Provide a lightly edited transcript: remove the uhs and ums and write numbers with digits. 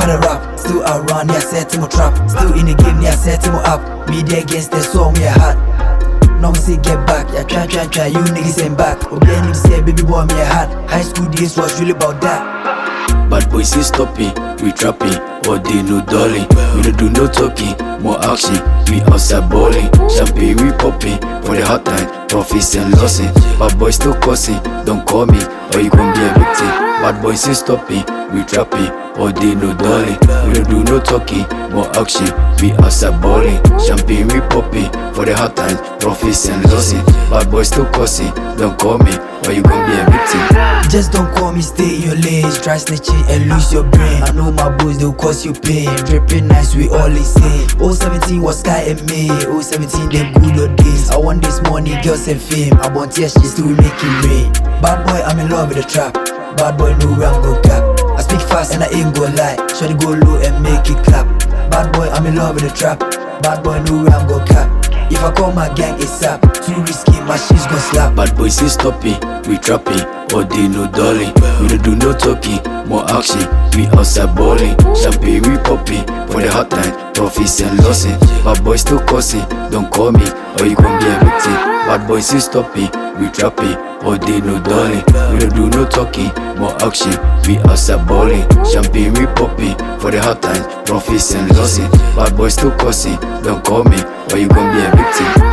gotta rap. Still around, yeah, set him a trap. Still in the game, yeah, set him up. Media against the song, yeah, hot. No me say get back, yeah, try, you niggas ain't back. Okay, I need to say, baby boy, me a hot. High school days was really about that. Bad boys is stopping, we trapping, all day no dolly. We don't do no talking, more action, we outside balling. Champagne we popping, for the hot time, profits and losses. Bad boys still cussing, don't call me, or you gon' be a victim. Bad boys is stopping, we trapping, all day no dolly. We don't do no talking, more action, we outside balling. Champagne we popping, for the hot time, profits and losses. Bad boys still cussing, don't call me, or you gon' be a victim. Just don't call me, stay in your lane. Try snitching and lose your brain. I know my boys, they'll cause you pain. Dripping nice, we always say. 017 was Sky and May. 017, them good old days. I want this money, girls and fame. I want yes, she still make it rain. Bad boy, I'm in love with the trap. Bad boy, no ram, go cap. I speak fast and I ain't go lie. Try to go low and make it clap. Bad boy, I'm in love with the trap. Bad boy, no ram, go cap. If I call my gang, it's up. Too risky, my shit's gon' slap. Bad boys is stopping, we trapping, all day no dolly. We don't do no talking, more action, we outside balling. Champagne we popping, for the hot time, profits and losses. Bad boys still cussing, don't call me, or you gon' be a victim. Bad boys is stopping, we trapping, all day no dolly. We don't do no talking, more action, we outside balling. Champagne we popping, for the hot time, profits and losses. Bad boys still cussing, don't call me, or you gon' be a victim.